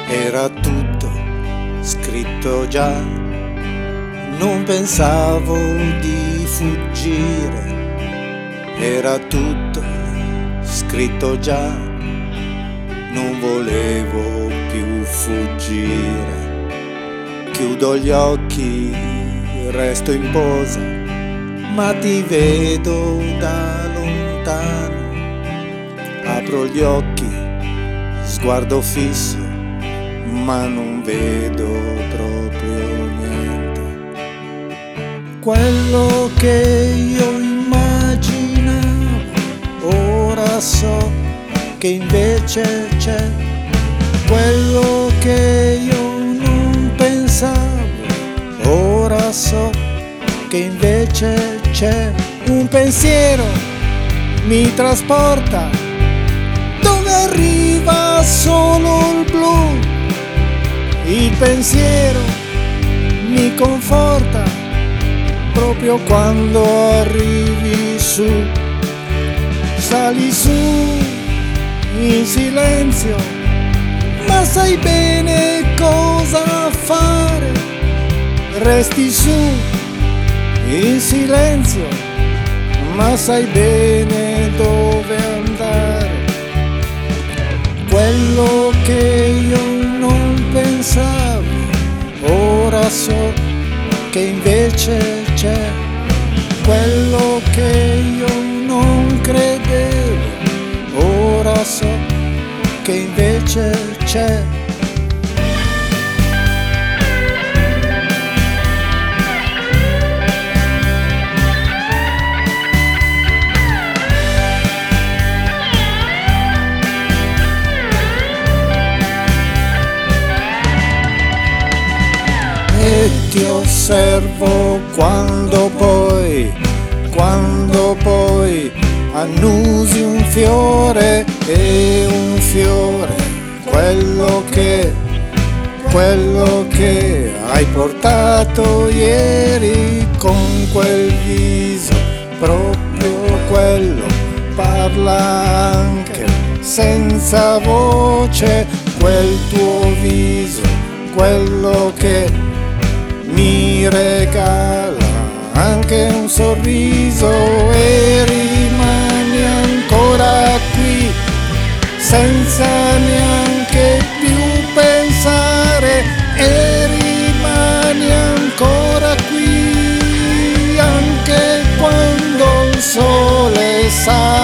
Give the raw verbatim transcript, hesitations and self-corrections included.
Era tutto scritto già, non pensavo di fuggire. Era tutto scritto già, non volevo più fuggire. Chiudo gli occhi, resto in posa, ma ti vedo da lontano. Apro gli occhi, sguardo fisso, ma non vedo proprio niente. Quello che io immaginavo, ora so che invece c'è. Quello che io non pensavo, ora so che invece c'è. Un pensiero mi trasporta dove arriva solo il blu. Il pensiero mi conforta proprio quando arrivi su. Sali su in silenzio, ma sai bene cosa fare. Resti su in silenzio, ma sai bene dove andare. Quello che io non pensavo, ora so che invece c'è. Quello che io non credevo, ora so che invece c'è. E ti osservo quando poi, quando poi annusi un fiore e un fiore, quello che, quello che hai portato ieri con quel viso, proprio quello, parla anche senza voce, quel tuo viso, quello che mi regala anche un sorriso. E rimani ancora qui senza neanche più pensare. E rimani ancora qui anche quando il sole sa